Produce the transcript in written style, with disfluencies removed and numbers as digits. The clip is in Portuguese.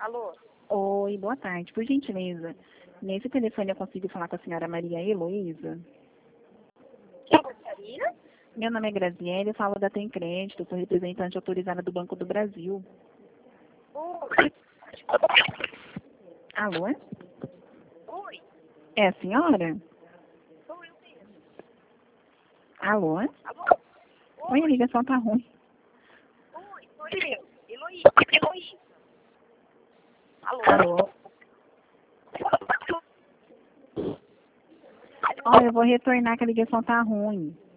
Alô? Oi, boa tarde. Por gentileza, nesse telefone eu consigo falar com a senhora Maria Heloísa? Quem gostaria? Meu nome é Graziele, eu falo da Tem Crédito, sou representante autorizada do Banco do Brasil. Oi. Alô? Oi. É a senhora? Sou eu mesmo. Alô? Alô? Oi, a ligação tá ruim. Oi, sou eu. Heloísa. Alô? Alô? Olha, eu vou retornar que a ligação tá ruim.